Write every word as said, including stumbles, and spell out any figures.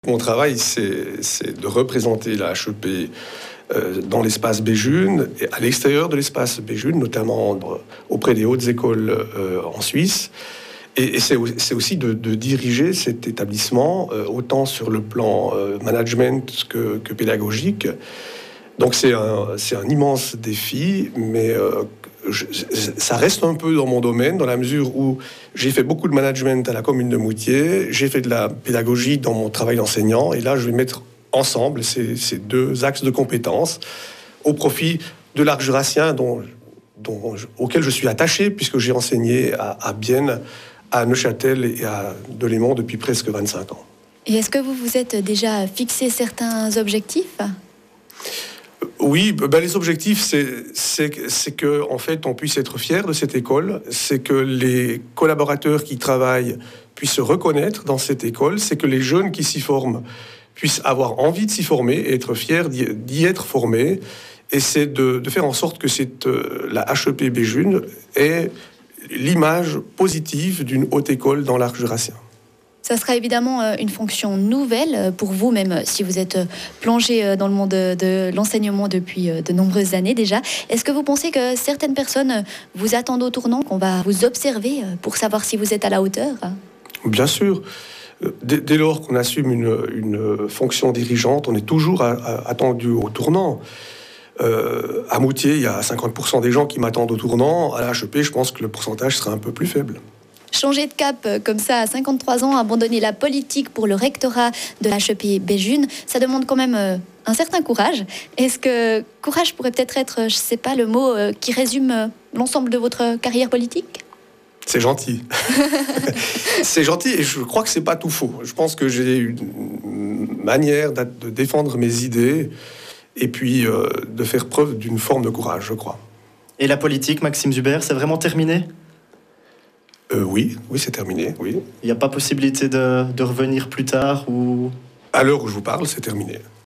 Mon travail, c'est, c'est de représenter la H E P euh, dans l'espace Béjune et à l'extérieur de l'espace Béjune, notamment auprès des hautes écoles euh, en Suisse. Et, et c'est, c'est aussi de, de diriger cet établissement, euh, autant sur le plan euh, management que, que pédagogique. Donc c'est un, c'est un immense défi, mais euh, je, ça reste un peu dans mon domaine, dans la mesure où j'ai fait beaucoup de management à la commune de Moutier, j'ai fait de la pédagogie dans mon travail d'enseignant, et là je vais mettre ensemble ces, ces deux axes de compétences au profit de l'Arc jurassien dont, dont, auquel je suis attaché, puisque j'ai enseigné à, à Bienne, à Neuchâtel et à Delémont depuis presque vingt-cinq ans. Et est-ce que vous vous êtes déjà fixé certains objectifs ? Oui, ben les objectifs, c'est, c'est, c'est que, en fait, on puisse être fier de cette école, c'est que les collaborateurs qui travaillent puissent se reconnaître dans cette école, c'est que les jeunes qui s'y forment puissent avoir envie de s'y former et être fiers d'y, d'y être formés, et c'est de, de faire en sorte que cette, la H E P Béjune ait l'image positive d'une haute école dans l'Arc jurassien. Ça sera évidemment une fonction nouvelle pour vous, même si vous êtes plongé dans le monde de l'enseignement depuis de nombreuses années déjà. Est-ce que vous pensez que certaines personnes vous attendent au tournant, qu'on va vous observer pour savoir si vous êtes à la hauteur ? Bien sûr. Dès, dès lors qu'on assume une, une fonction dirigeante, on est toujours à, à, attendu au tournant. Euh, à Moutier, il y a cinquante pour cent des gens qui m'attendent au tournant. À la H E P, je pense que le pourcentage sera un peu plus faible. Changer de cap comme ça à cinquante-trois ans, abandonner la politique pour le rectorat de la H E P Béjune, ça demande quand même un certain courage. Est-ce que courage pourrait peut-être être, je ne sais pas, le mot qui résume l'ensemble de votre carrière politique ? C'est gentil. C'est gentil et je crois que c'est pas tout faux. Je pense que j'ai une manière de défendre mes idées et puis euh, de faire preuve d'une forme de courage, je crois. Et la politique, Maxime Zuber, c'est vraiment terminé ? Euh, oui, oui, c'est terminé, oui. Il n'y a pas possibilité de, de revenir plus tard ou... À l'heure où je vous parle, c'est terminé.